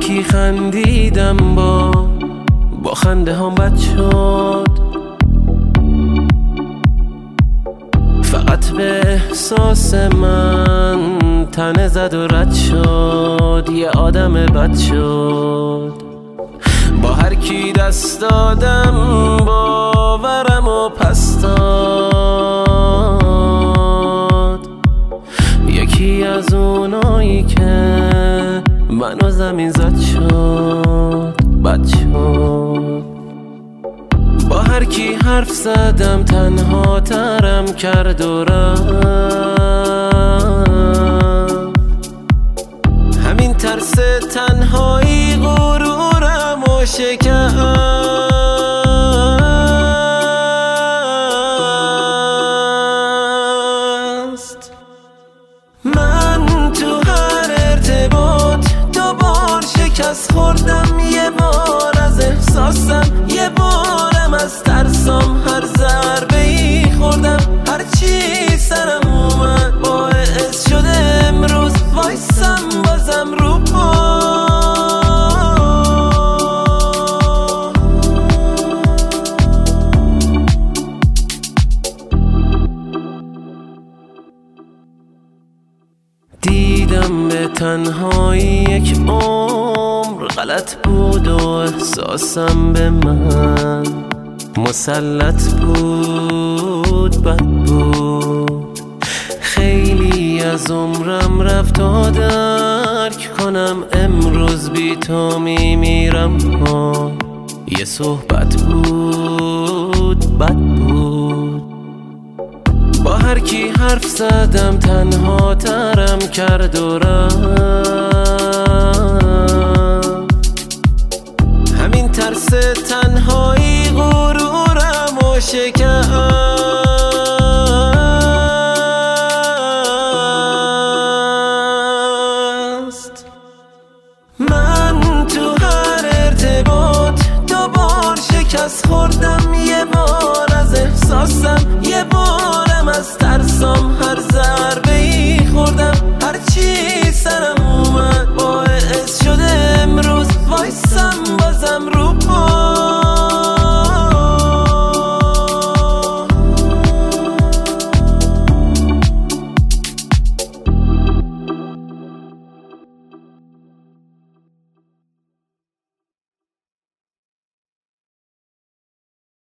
یکی خندیدم با خنده هم بد شد، فقط به احساس من تنه زد و رد شد، یه آدم بد شد. با هر کی دست دادم باورم و پس داد، یکی از اونایی که منو زمین زد شد، بد شد. با هر کی حرف زدم تنها ترم کرد و رفت، همین ترس تنهایی غرورم و شکست. من تو هر ارتباط دوبار شکست خوردم، یه بار از احساسم، یه بارم از ترسام، هر ضربه‌ای خوردم، هر چی سرم اومد باعث شده امروز وایسم بازم رو پا. دیدم به تنهایی یک عمر غلط بود و احساسم به من مسلط بود، بد بود. خیلی از عمرم رفت تا درک کنم امروز بی تو میمیرم. یه صحبت بود، بد بود. با هر کی حرف زدم تنها ترم کرد و رفت، همین ترس تنهایی غرورم و شکست.